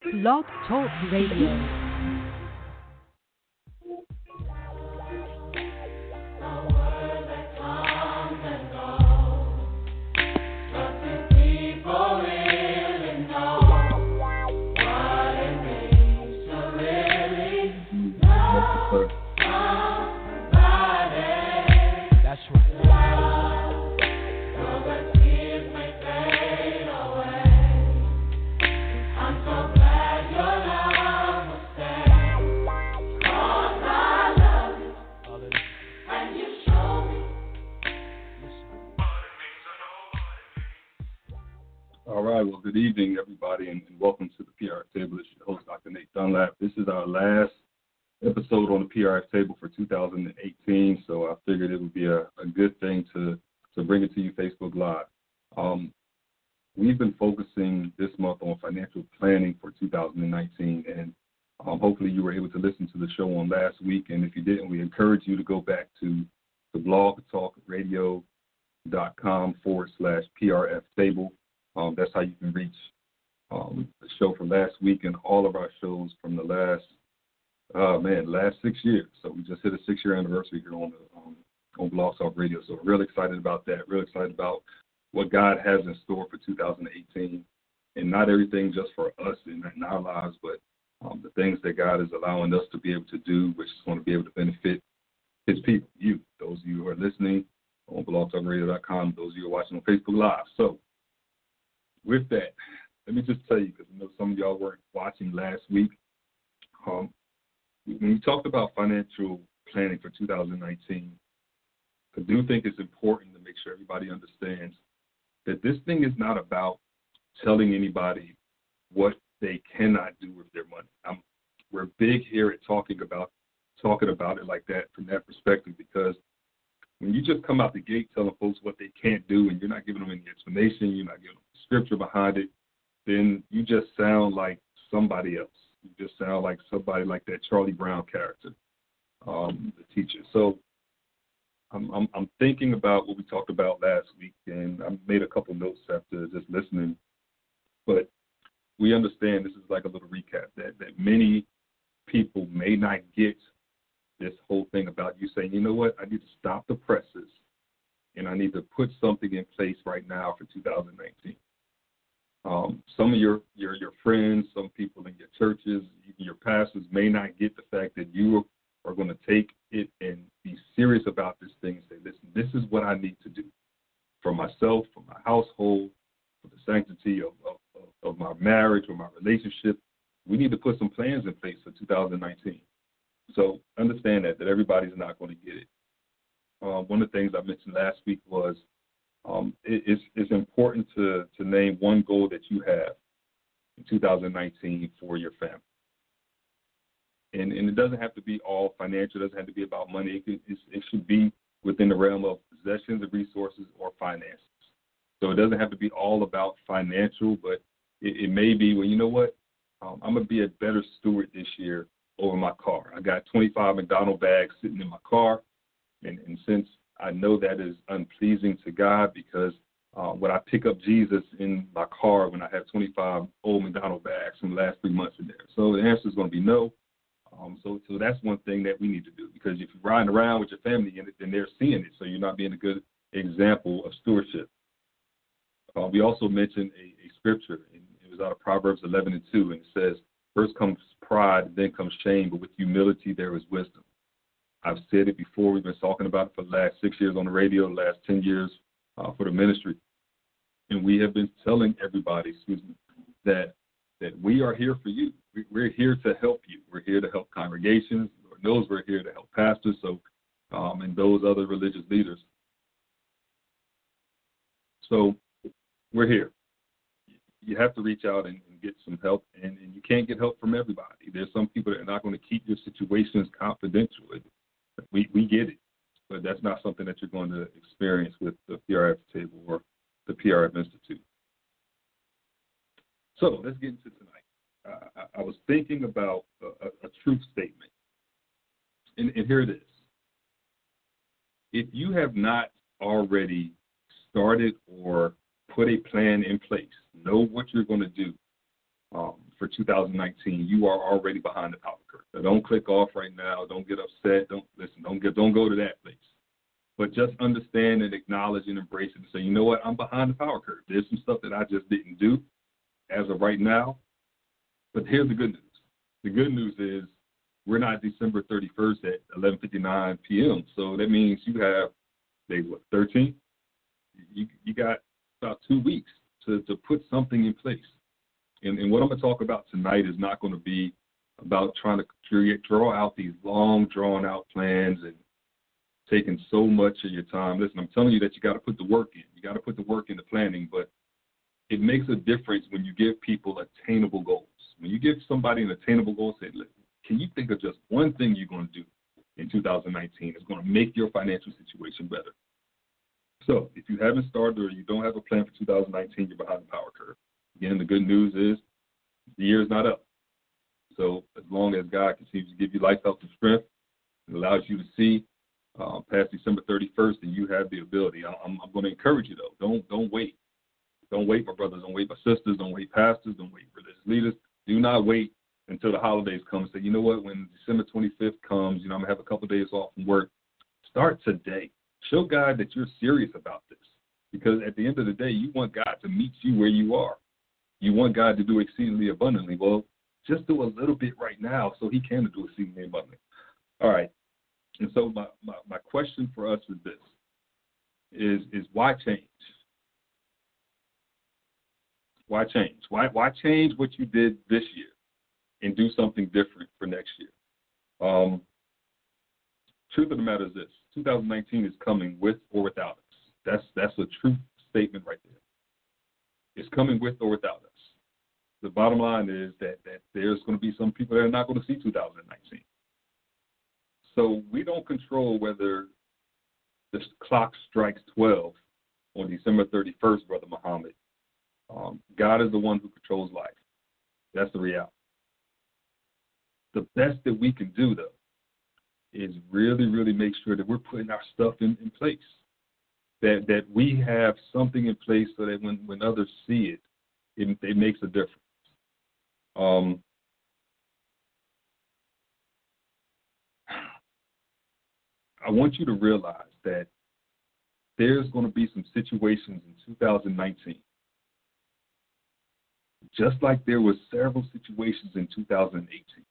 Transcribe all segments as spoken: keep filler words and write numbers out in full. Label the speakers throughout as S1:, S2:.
S1: Blog Talk Radio.
S2: All right, well, good evening, everybody, and, and welcome to the P R F Table. This is your host, Doctor Nate Dunlap. This is our last episode on the P R F Table for two thousand eighteen, so I figured it would be a, a good thing to, to bring it to you Facebook Live. Um, we've been focusing this month on financial planning for two thousand nineteen, and um, hopefully you were able to listen to the show on last week, and if you didn't, we encourage you to go back to the blogtalkradio.com forward slash PRF Table. Um, that's how you can reach um, the show from last week and all of our shows from the last, uh, man, last six years. So we just hit a six-year anniversary here on the, um, on Blog Talk Radio. So we're real excited about that, real excited about what God has in store for two thousand eighteen. And not everything just for us in, in our lives, but um, the things that God is allowing us to be able to do, which is going to be able to benefit his people, you, those of you who are listening on blog talk radio dot com, those of you who are watching on Facebook Live. So with that, let me just tell you, because I know some of y'all weren't watching last week. Um, when we talked about financial planning for two thousand nineteen, I do think it's important to make sure everybody understands that this thing is not about telling anybody what they cannot do with their money. I'm, we're big here at talking about talking about it like that from that perspective, because when you just come out the gate telling folks what they can't do and you're not giving them any explanation, you're not giving them scripture behind it, then you just sound like somebody else. You just sound like somebody like that Charlie Brown character, um, the teacher. So I'm, I'm, I'm thinking about what we talked about last week, and I made a couple notes after just listening. But we understand, this is like a little recap, that, that many people may not get this whole thing about you saying, you know what, I need to stop the presses, and I need to put something in place right now for two thousand nineteen. Um, some of your, your, your friends, some people in your churches, even your pastors may not get the fact that you are going to take it and be serious about this thing and say, listen, this is what I need to do for myself, for my household, for the sanctity of, of, of my marriage or my relationship. We need to put some plans in place for two thousand nineteen. So understand that, that everybody's not going to get it. Um, one of the things I mentioned last week was um, it, it's, it's important to, to name one goal that you have in two thousand nineteen for your family. And, and it doesn't have to be all financial. It doesn't have to be about money. It, could, it should be within the realm of possessions and resources or finances. So it doesn't have to be all about financial, but it, it may be, well, you know what, um, I'm going to be a better steward this year over my car. I got twenty-five McDonald's bags sitting in my car, and, and since I know that is unpleasing to God, because uh, when I pick up Jesus in my car when I have twenty-five old McDonald's bags from the last three months in there. So the answer is going to be no. Um, so, so that's one thing that we need to do, because if you're riding around with your family in it, then they're seeing it, so you're not being a good example of stewardship. Uh, we also mentioned a, a scripture, and it was out of Proverbs eleven and two, and it says, first comes pride, then comes shame, but with humility there is wisdom. I've said it before. We've been talking about it for the last six years on the radio, the last ten years uh, for the ministry. And we have been telling everybody, excuse me, that that we are here for you. We, we're here to help you. We're here to help congregations. Lord knows we're here to help pastors so um, and those other religious leaders. So we're here. You have to reach out and, and get some help, and, and you can't get help from everybody. There's some people that are not going to keep your situations confidential. We we get it, but that's not something that you're going to experience with the P R F Table or the P R F Institute. So let's get into tonight. Uh, I, I was thinking about a, a, a truth statement, and, and here it is. If you have not already started or put a plan in place, know what you're going to do um, for two thousand nineteen, you are already behind the power curve. So don't click off right now. Don't get upset. Don't listen. Don't get. Don't go to that place. But just understand and acknowledge and embrace it and say, you know what? I'm behind the power curve. There's some stuff that I just didn't do as of right now. But here's the good news. The good news is we're not December thirty-first at eleven fifty-nine p.m. So that means you have, day what, thirteen? You you got about two weeks to, to put something in place. And, and what I'm going to talk about tonight is not going to be about trying to create, draw out these long, drawn-out plans and taking so much of your time. Listen, I'm telling you that you got to put the work in. You got to put the work into planning, but it makes a difference when you give people attainable goals. When you give somebody an attainable goal, say, look, can you think of just one thing you're going to do in two thousand nineteen that's going to make your financial situation better? So if you haven't started or you don't have a plan for two thousand nineteen, you're behind the power curve. Again, the good news is the year is not up. So as long as God continues to give you life, health, and strength, it allows you to see uh, past December thirty-first, and you have the ability. I'm, I'm going to encourage you, though. Don't don't wait. Don't wait, my brothers. Don't wait, my sisters. Don't wait, pastors. Don't wait, religious leaders. Do not wait until the holidays come and say, you know what, when December twenty-fifth comes, you know, I'm going to have a couple of days off from work. Start today. Show God that you're serious about this, because at the end of the day, you want God to meet you where you are. You want God to do exceedingly abundantly. Well, just do a little bit right now so he can do exceedingly abundantly. All right. And so my, my, my question for us is this, is, is why change? Why change? Why, why change what you did this year and do something different for next year? Um, truth of the matter is this, two thousand nineteen is coming with or without us. That's, that's a true statement right there. It's coming with or without us. The bottom line is that, that there's going to be some people that are not going to see two thousand nineteen. So we don't control whether the clock strikes twelve on December thirty-first, Brother Muhammad. Um, God is the one who controls life. That's the reality. The best that we can do, though, is really, really make sure that we're putting our stuff in, in place. That that we have something in place so that when, when others see it, it, it makes a difference. Um, I want you to realize that there's going to be some situations in two thousand nineteen, just like there were several situations in two thousand eighteen.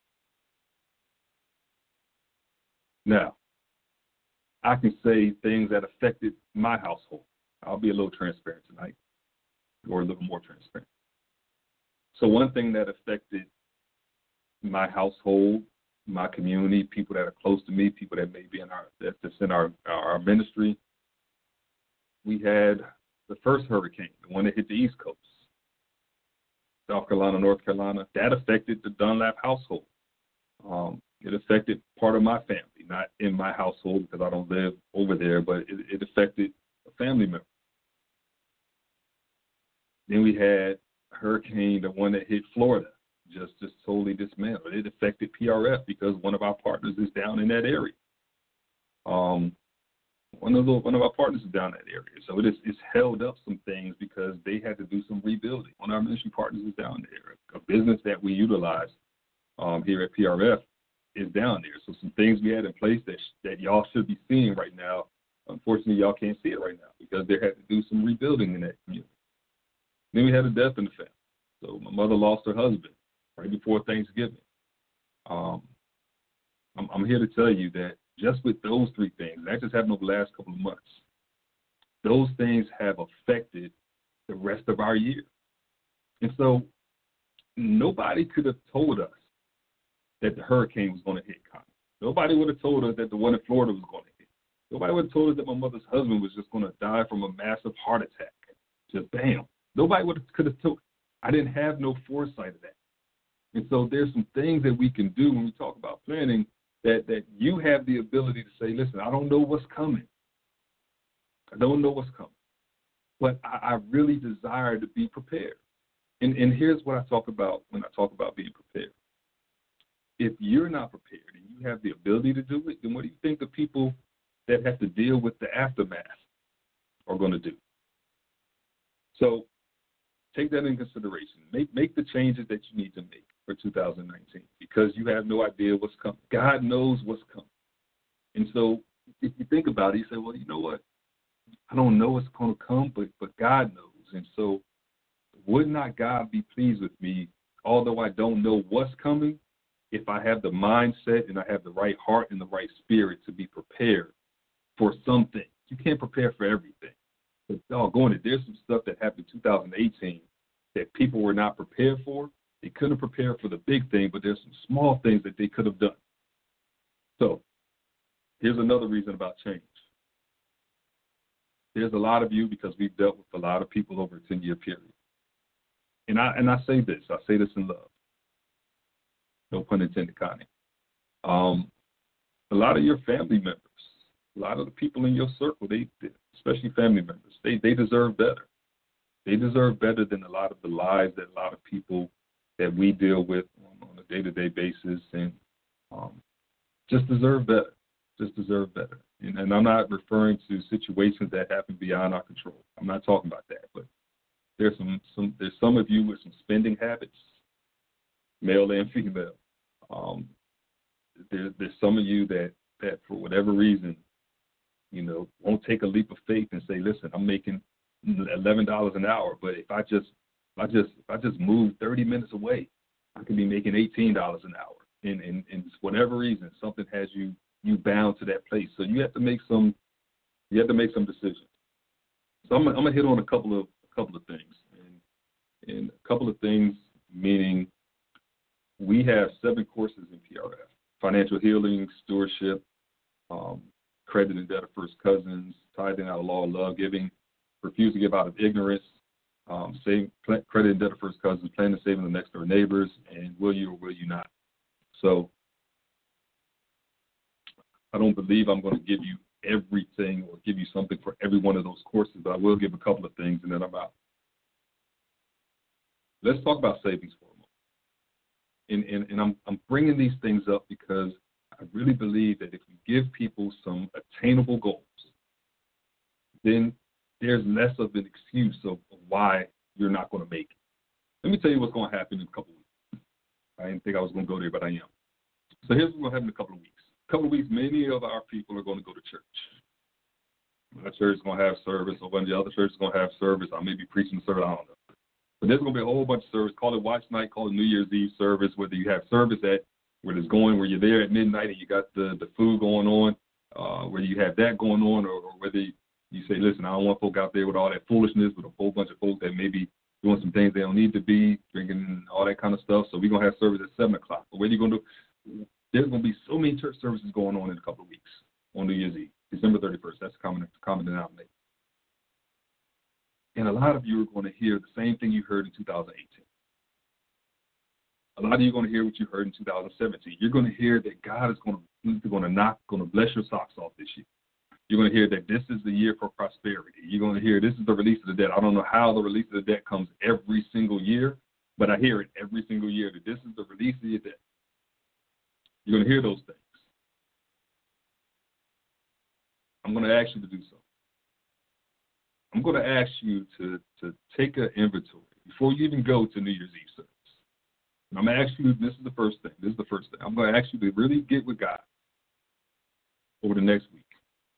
S2: Now, I can say things that affected my household. I'll be a little transparent tonight, or a little more transparent. So one thing that affected my household, my community, people that are close to me, people that may be in our that's in our our ministry, we had the first hurricane, the one that hit the East Coast, South Carolina, North Carolina. That affected the Dunlap household. Um, it affected part of my family, not in my household because I don't live over there, but it, it affected a family member. Then we had hurricane, the one that hit Florida, just just totally dismantled. It affected P R F because one of our partners is down in that area. Um, one of the, one of our partners is down in that area, so it is it's held up some things because they had to do some rebuilding. One of our ministry partners is down there. A business that we utilize um, here at P R F is down there. So some things we had in place that that y'all should be seeing right now. Unfortunately, y'all can't see it right now because they had to do some rebuilding in that community. Then we had a death in the family. So my mother lost her husband right before Thanksgiving. Um, I'm, I'm here to tell you that just with those three things, that just happened over the last couple of months, those things have affected the rest of our year. And so nobody could have told us that the hurricane was going to hit Connie. Nobody would have told us that the one in Florida was going to hit. Nobody would have told us that my mother's husband was just going to die from a massive heart attack. Just bam. Nobody would have, could have told. I didn't have no foresight of that. And so there's some things that we can do when we talk about planning that, that you have the ability to say, listen, I don't know what's coming. I don't know what's coming. But I, I really desire to be prepared. And, and here's what I talk about when I talk about being prepared. If you're not prepared and you have the ability to do it, then what do you think the people that have to deal with the aftermath are going to do? So take that in consideration. Make make the changes that you need to make. two thousand nineteen because you have no idea what's coming. God knows what's coming. And so if you think about it, you say, well, you know what? I don't know what's going to come, but, but God knows. And so would not God be pleased with me, although I don't know what's coming, if I have the mindset and I have the right heart and the right spirit to be prepared for something? You can't prepare for everything. But doggone it, there's some stuff that happened in two thousand eighteen that people were not prepared for. They couldn't prepare for the big thing, but there's some small things that they could have done. So here's another reason about change. There's a lot of you, because we've dealt with a lot of people over a ten-year period. And I and I say this, I say this in love. No pun intended, Connie. Um, a lot of your family members, a lot of the people in your circle, they, especially family members, they, they deserve better. They deserve better than a lot of the lies that a lot of people that we deal with on, on a day-to-day basis, and um, just deserve better. Just deserve better. And, and I'm not referring to situations that happen beyond our control. I'm not talking about that. But there's some, some there's some of you with some spending habits, male and female. Um, there, there's some of you that, that for whatever reason, you know, won't take a leap of faith and say, listen, I'm making eleven dollars an hour, but if I just if I just if I just move thirty minutes away, I could be making eighteen dollars an hour. And and, and for whatever reason, something has you you bound to that place. So you have to make some you have to make some decisions. So I'm, I'm gonna hit on a couple of a couple of things, and and a couple of things meaning we have seven courses in P R F: financial healing, stewardship, um, credit and debt of first cousins, tithing out of law, love giving, refuse to give out of ignorance, um, save credit and debt of first cousins, plan to save in the next door neighbors, and will you or will you not? So I don't believe I'm going to give you everything or give you something for every one of those courses, but I will give a couple of things, and then I'm out. Let's talk about savings for a moment. And, and, and I'm, I'm bringing these things up because I really believe that if we give people some attainable goals, then there's less of an excuse of why you're not going to make it. Let me tell you what's going to happen in a couple of weeks. I didn't think I was going to go there, but I am. So here's what's going to happen in a couple of weeks. A couple of weeks, many of our people are going to go to church. My church is going to have service, or one of the other churches is going to have service. I may be preaching the service, I don't know. But there's going to be a whole bunch of service. Call it watch night, call it New Year's Eve service, whether you have service at where it's going, where you're there at midnight and you got the, the food going on, uh, whether you have that going on, or, or whether you say, listen, I don't want folk out there with all that foolishness, with a whole bunch of folks that may be doing some things they don't need to be, drinking all that kind of stuff. So we're going to have service at seven o'clock. But what are you going to do? There's going to be so many church services going on in a couple of weeks on New Year's Eve, December thirty-first. That's a common, common denominator. And a lot of you are going to hear the same thing you heard in two thousand eighteen. A lot of you are going to hear what you heard in two thousand seventeen. You're going to hear that God is going to, going to knock, going to bless your socks off this year. You're going to hear that this is the year for prosperity. You're going to hear this is the release of the debt. I don't know how the release of the debt comes every single year, but I hear it every single year that this is the release of your debt. You're going to hear those things. I'm going to ask you to do so. I'm going to ask you to, to take an inventory before you even go to New Year's Eve service. And I'm going to ask you, this is the first thing. This is the first thing. I'm going to ask you to really get with God over the next week.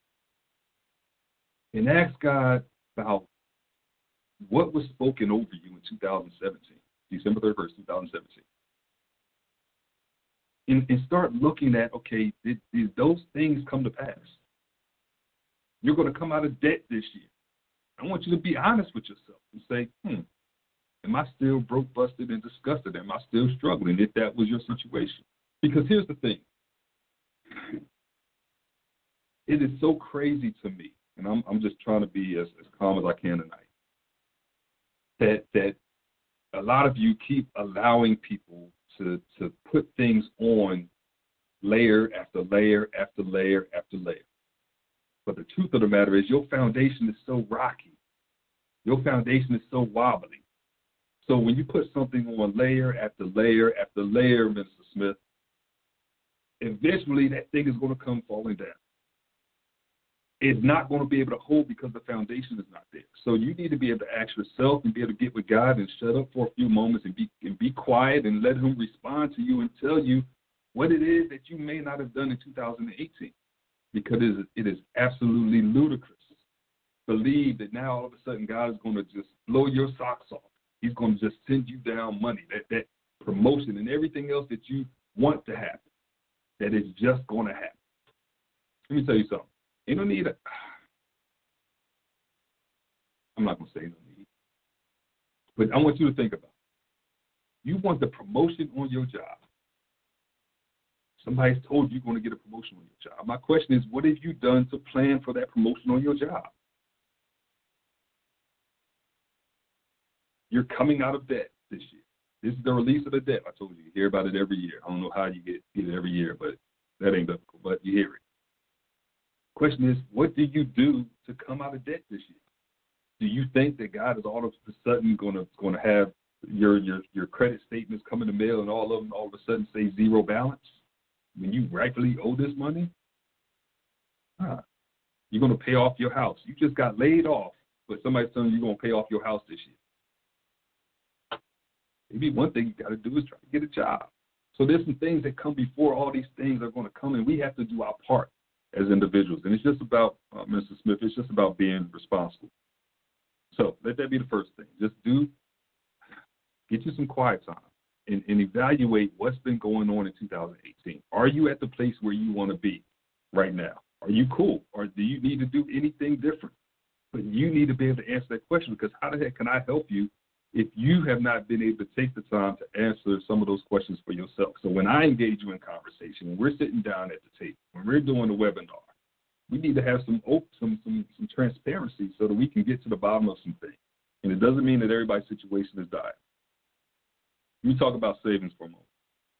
S2: And ask God about what was spoken over you in two thousand seventeen, December thirty-first, two thousand seventeen. And, and start looking at, okay, did, did those things come to pass? You're going to come out of debt this year. I want you to be honest with yourself and say, hmm, am I still broke, busted, and disgusted? Am I still struggling if that was your situation? Because here's the thing. It is so crazy to me, and I'm, I'm just trying to be as, as calm as I can tonight, that, that a lot of you keep allowing people to, to put things on layer after layer after layer after layer. But the truth of the matter is your foundation is so rocky. Your foundation is so wobbly. So when you put something on layer after layer after layer, Mister Smith, eventually that thing is going to come falling down. it's not going to be able to hold because the foundation is not there. So you need to be able to ask yourself and be able to get with God and shut up for a few moments and be and be quiet and let him respond to you and tell you what it is that you may not have done in two thousand eighteen, because it is, it is absolutely ludicrous. Believe that now all of a sudden God is going to just blow your socks off. He's going to just send you down money, that, that promotion and everything else that you want to happen, that is just going to happen. Let me tell you something. You don't need a, I'm not going to say no need, but I want you to think about it. You want the promotion on your job. Somebody's told you you're going to get a promotion on your job. My question is, what have you done to plan for that promotion on your job? You're coming out of debt this year. This is the release of the debt. I told you, you hear about it every year. I don't know how you get, get it every year, but that ain't biblical, but you hear it. Question is, what do you do to come out of debt this year? Do you think that God is all of a sudden going to going to have your your your credit statements come in the mail and all of them all of a sudden say zero balance when you rightfully owe this money? Huh. You're going to pay off your house. You just got laid off, but somebody's telling you you're going to pay off your house this year. Maybe one thing you got to do is try to get a job. So there's some things that come before all these things are going to come, and we have to do our part as individuals. And it's just about, uh, Mister Smith, it's just about being responsible. So let that be the first thing. Just do, get you some quiet time and, and evaluate what's been going on in two thousand eighteen. Are you at the place where you want to be right now? Are you cool? Or do you need to do anything different? But you need to be able to answer that question, because how the heck can I help you if you have not been able to take the time to answer some of those questions for yourself? So when I engage you in conversation, when we're sitting down at the table, when we're doing the webinar, we need to have some some some some transparency so that we can get to the bottom of some things. And it doesn't mean that everybody's situation is dire. Let me talk about savings for a moment.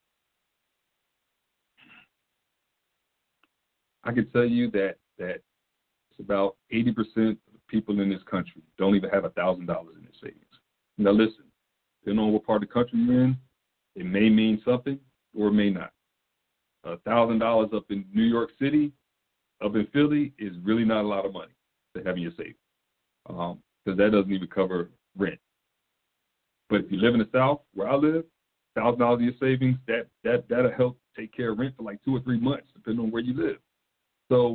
S2: I can tell you that that it's about eighty percent of the people in this country don't even have one thousand dollars in their savings. Now listen, depending on what part of the country you're in, it may mean something or it may not. one thousand dollars up in New York City, up in Philly, is really not a lot of money to have in your savings, because um, that doesn't even cover rent. But if you live in the South, where I live, one thousand dollars in your savings, that, that, that'll help take care of rent for like two or three months, depending on where you live. So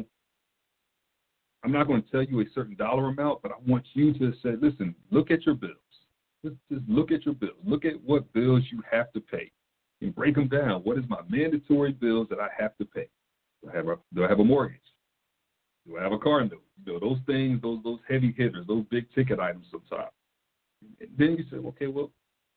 S2: I'm not going to tell you a certain dollar amount, but I want you to say, listen, look at your bills. Just, just look at your bills. Look at what bills you have to pay and break them down. What is my mandatory bills that I have to pay? Do I have a, do I have a mortgage? Do I have a car note? You know, those things, those those heavy hitters, those big ticket items sometimes. And then you say, okay, well,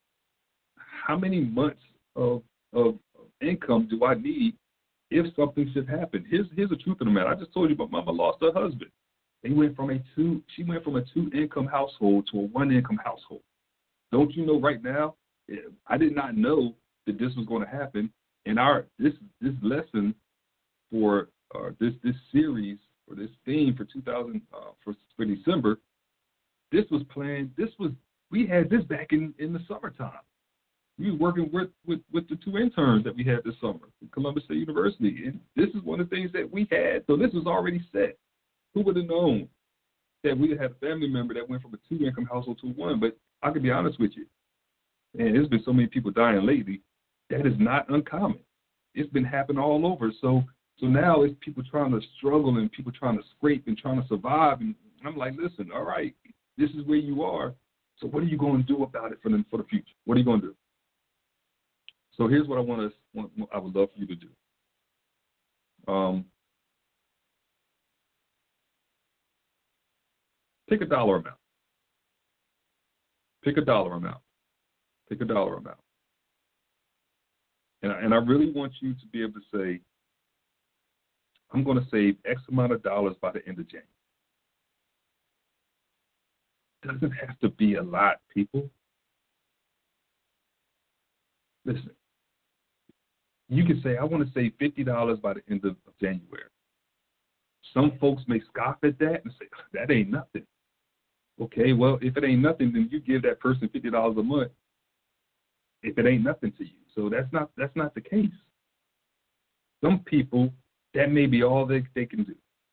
S2: how many months of, of, of income do I need if something should happen? Here's here's the truth of the matter. I just told you, my mama lost her husband. They went from a two, she went from a two-income household to a one-income household. Don't you know right now, I did not know that this was going to happen. And our this this lesson for uh, this this series or this theme for two thousand uh, for for December, this was planned. This was we had this back in, in the summertime. We were working with, with, with the two interns that we had this summer at Columbus State University, and this is one of the things that we had. So this was already set. Who would have known that we had a family member that went from a two-income household to one? But I can be honest with you, and there's been so many people dying lately. That is not uncommon. It's been happening all over. So so now it's people trying to struggle and people trying to scrape and trying to survive. And I'm like, listen, all right, this is where you are. So what are you going to do about it for the, for the future? What are you going to do? So here's what I want to, want, I would love for you to do. Um, pick a dollar amount. Pick a dollar amount. Pick a dollar amount. And I, and I really want you to be able to say, I'm going to save X amount of dollars by the end of January. Doesn't have to be a lot, people. Listen, you can say, I want to save fifty dollars by the end of January. Some folks may scoff at that and say, that ain't nothing. Okay, well, if it ain't nothing, then you give that person fifty dollars a month if it ain't nothing to you. So that's not that's not the case. Some people, that may be all they, they can do.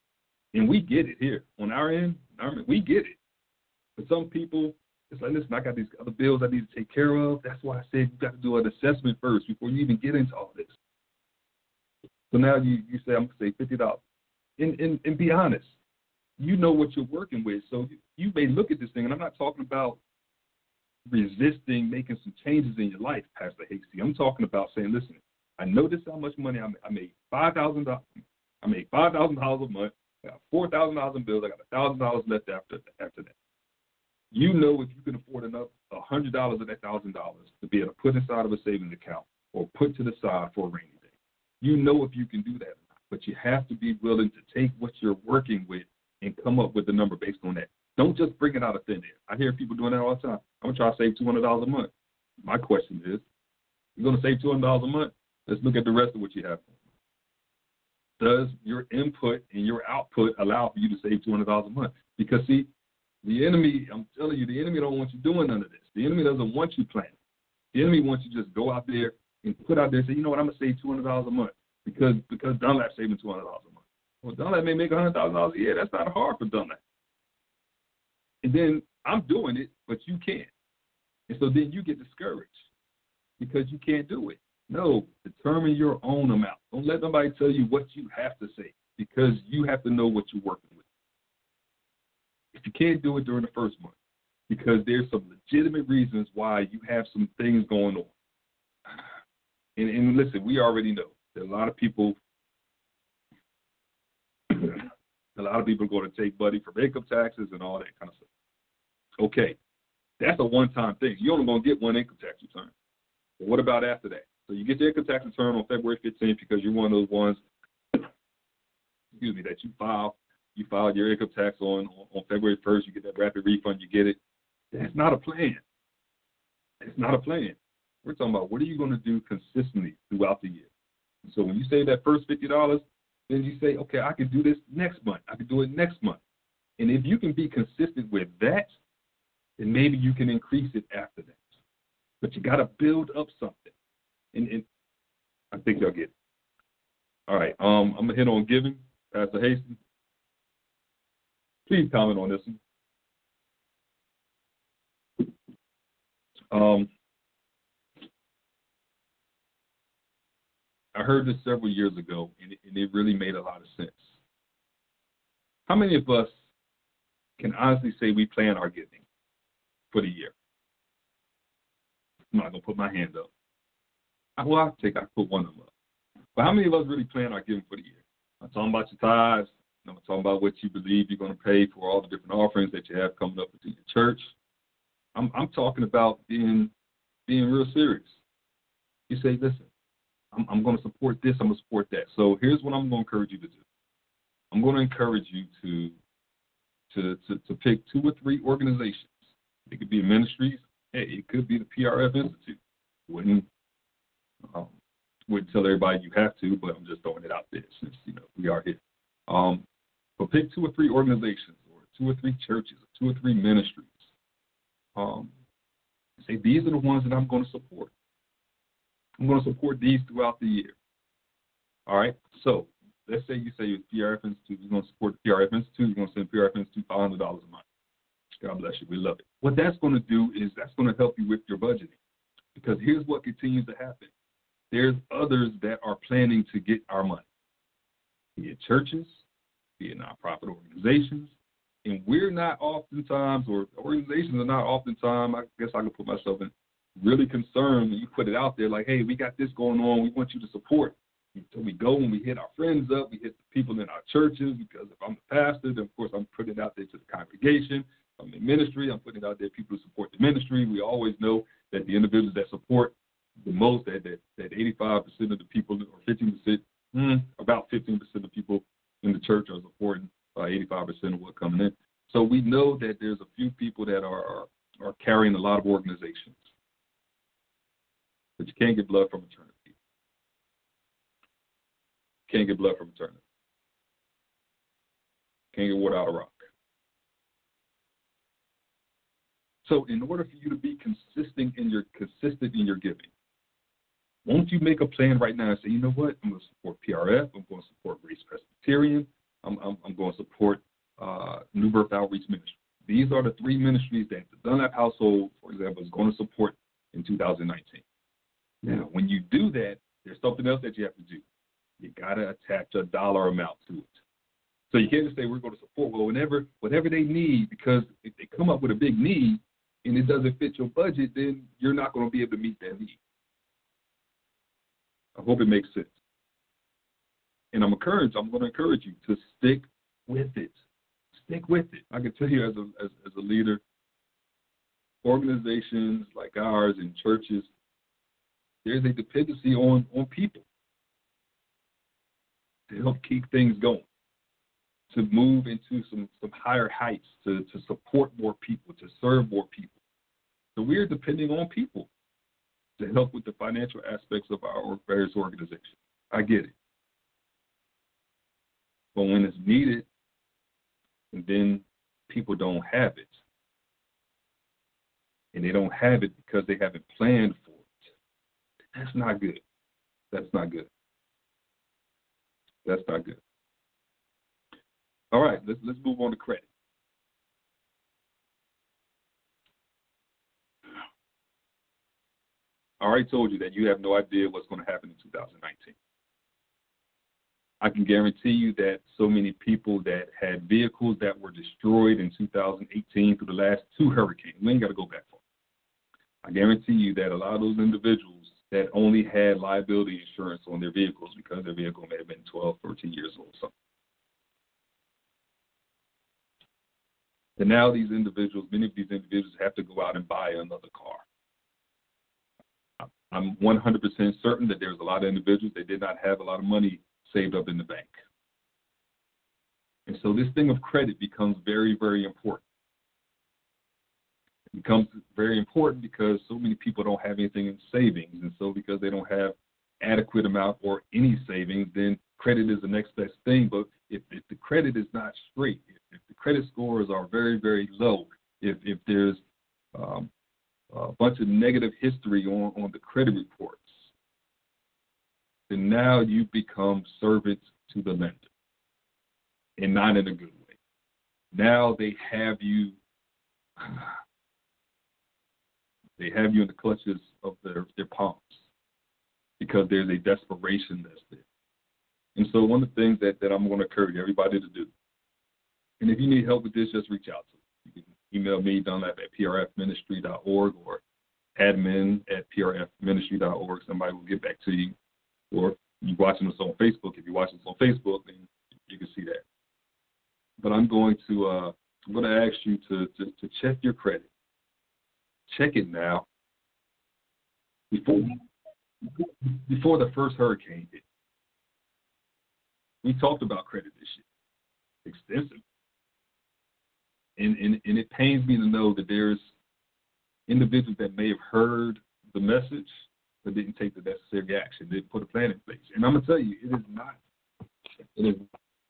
S2: And we get it here. On our end, our, we get it. But some people, it's like, listen, I got these other bills I need to take care of. That's why I said you got to do an assessment first before you even get into all this. So now you, you say, I'm going to say fifty dollars. And, and, and be honest. You know what you're working with. So you, you may look at this thing, and I'm not talking about resisting making some changes in your life, Pastor Hasty. I'm talking about saying, listen, I know this is how much money I made. I made five thousand dollars. I made five thousand dollars a month. I got four thousand dollars in bills. I got one thousand dollars left after after that. You know if you can afford enough, one hundred dollars of that one thousand dollars to be able to put inside of a savings account or put to the side for a rainy day. You know if you can do that or not, but you have to be willing to take what you're working with and come up with a number based on that. Don't just bring it out of thin air. I hear people doing that all the time. I'm going to try to save two hundred dollars a month. My question is, you're going to save two hundred dollars a month? Let's look at the rest of what you have. Does your input and your output allow for you to save two hundred dollars a month? Because, see, the enemy, I'm telling you, the enemy don't want you doing none of this. The enemy doesn't want you planning. The enemy wants you to just go out there and put out there and say, you know what, I'm going to save two hundred dollars a month because because Dunlap's saving two hundred dollars a month. Well, Dunlap may make one hundred thousand dollars a year. That's not hard for Dunlap. And then I'm doing it, but you can't. And so then you get discouraged because you can't do it. No, determine your own amount. Don't let nobody tell you what you have to say because you have to know what you're working with. If you can't do it during the first month, because there's some legitimate reasons why you have some things going on. And, and listen, we already know that a lot of people A lot of people are going to take money from income taxes and all that kind of stuff. Okay, that's a one-time thing. You're only going to get one income tax return. But what about after that? So you get your income tax return on February fifteenth because you're one of those ones, excuse me, that you file. You filed your income tax on, on, on February first. You get that rapid refund. You get it. That's not a plan. It's not a plan. We're talking about what are you going to do consistently throughout the year. So when you say that first fifty dollars, then you say, okay, I can do this next month. I can do it next month. And if you can be consistent with that, then maybe you can increase it after that. But you got to build up something. And, and I think y'all get it. All right, um, I'm going to hit on giving. Pastor Hasty, please comment on this one. Um, I heard this several years ago, and it, and it really made a lot of sense. How many of us can honestly say we plan our giving for the year? I'm not going to put my hand up. Well, I'll take, I put one of them up. But how many of us really plan our giving for the year? I'm talking about your tithes. I'm talking about what you believe you're going to pay for all the different offerings that you have coming up within your church. I'm, I'm talking about being being real serious. You say, listen, I'm, I'm going to support this, I'm going to support that. So here's what I'm going to encourage you to do. I'm going to encourage you to to to, to pick two or three organizations. It could be ministries. Hey, it could be the P R F Institute. Wouldn't um, wouldn't tell everybody you have to, but I'm just throwing it out there since you know we are here. Um, but pick two or three organizations, or two or three churches, or two or three ministries. Um, say these are the ones that I'm going to support. I'm going to support these throughout the year. All right. So let's say you say you're P R F Institute. You're going to support the P R F Institute. You're going to send P R F Institute five hundred dollars a month. God bless you. We love it. What that's going to do is that's going to help you with your budgeting. Because here's what continues to happen. There's others that are planning to get our money, be it churches, be it nonprofit organizations. And we're not oftentimes, or organizations are not oftentimes, I guess I can put myself in, really concerned when you put it out there like, hey, we got this going on. We want you to support. So we go and we hit our friends up. We hit the people in our churches because if I'm the pastor, then, of course, I'm putting it out there to the congregation. I'm in ministry. I'm putting it out there people who support the ministry. We always know that the individuals that support the most, that that, that eighty-five percent of the people, or fifteen percent, hmm, about fifteen percent of people in the church are supporting uh, eighty-five percent of what's coming in. So we know that there's a few people that are, are, are carrying a lot of organizations. But you can't get blood from a turnip. Can't get blood from a turnip. Can't get water out of rock. So in order for you to be consistent in your consistent in your giving, won't you make a plan right now and say, you know what, I'm going to support P R F, I'm going to support Grace Presbyterian, I'm, I'm, I'm going to support uh, New Birth Outreach Ministry. These are the three ministries that the Dunlap household, for example, is going to support in two thousand nineteen. Now, when you do that, there's something else that you have to do. You got to attach a dollar amount to it. So you can't just say we're going to support. Well, whenever, whatever they need, because if they come up with a big need and it doesn't fit your budget, then you're not going to be able to meet that need. I hope it makes sense. And I'm encouraged, I'm going to encourage you to stick with it. Stick with it. I can tell you as a as, as a leader, organizations like ours and churches, there's a dependency on, on people to help keep things going, to move into some, some higher heights, to, to support more people, to serve more people. So we're depending on people to help with the financial aspects of our various organizations. I get it. But when it's needed, and then people don't have it, and they don't have it because they haven't planned for it, that's not good. That's not good. That's not good. All right, let's let's move on to credit. I already told you that you have no idea what's going to happen in two thousand nineteen. I can guarantee you that so many people that had vehicles that were destroyed in two thousand eighteen through the last two hurricanes, we ain't got to go back far. I guarantee you that a lot of those individuals that only had liability insurance on their vehicles because their vehicle may have been twelve, thirteen years old or something. And now these individuals, many of these individuals have to go out and buy another car. I'm one hundred percent certain that there's a lot of individuals that did not have a lot of money saved up in the bank. And so this thing of credit becomes very, very important. It becomes very important because so many people don't have anything in savings. And so because they don't have adequate amount or any savings, then credit is the next best thing. But if, if the credit is not straight, if, if the credit scores are very, very low, if, if there's um, a bunch of negative history on, on the credit reports, then now you become servants to the lender, and not in a good way. Now they have you, they have you in the clutches of their, their palms because there's a desperation that's there. And so one of the things that, that I'm going to encourage everybody to do, and if you need help with this, just reach out to me. You can email me, Dunlap at P R F ministry dot org or admin at P R F ministry dot org. Somebody will get back to you. Or you're watching us on Facebook. If you're watching us on Facebook, then you can see that. But I'm going to uh, I'm going to ask you to, to, to check your credit. Check it now. Before before the first hurricane hit, we talked about credit this year extensively, and and and it pains me to know that there's individuals that may have heard the message but didn't take the necessary action, didn't put a plan in place. And I'm going to tell you, it is not, it is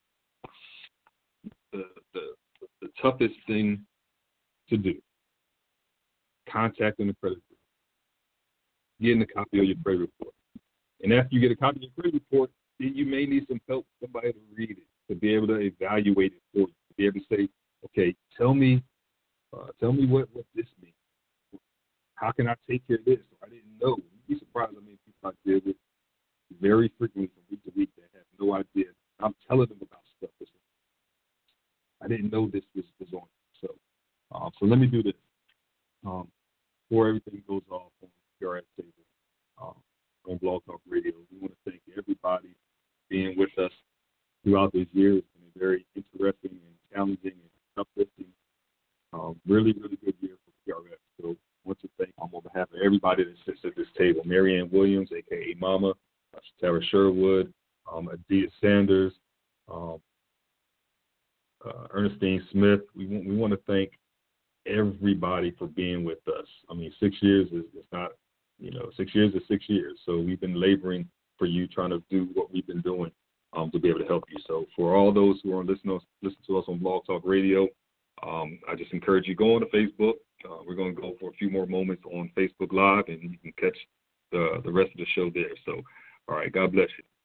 S2: the, the, the toughest thing to do. Contacting the credit bureau, getting a copy of your credit report. And after you get a copy of your credit report, then you may need some help, somebody to read it, to be able to evaluate it for you, to be able to say, okay, tell me, uh, tell me what, what this means. How can I take care of this? I didn't know. You'd be surprised how many people I deal with very frequently from week to week that have no idea. I'm telling them about stuff. That's I didn't know this was, was on. So, um, so let me do this. Um, before everything goes off on P R F table, um, on Blog Talk Radio, we want to thank everybody for being with us throughout this year. It's been a very interesting and challenging and uplifting, um, really, really good year for P R F. So I want to thank um, on behalf of everybody that sits at this table, Marianne Williams, a k a. Mama, uh, Tara Sherwood, um, Adia Sanders, um, uh, Ernestine Smith. We want, we want to thank everybody for being with us. I mean, six years is, is not, you know, six years is six years. So we've been laboring for you, trying to do what we've been doing um, to be able to help you. So for all those who are listening, listen to us on Blog Talk Radio, um, I just encourage you, go on to Facebook. Uh, we're going to go for a few more moments on Facebook Live, and you can catch the, the rest of the show there. So, all right, God bless you.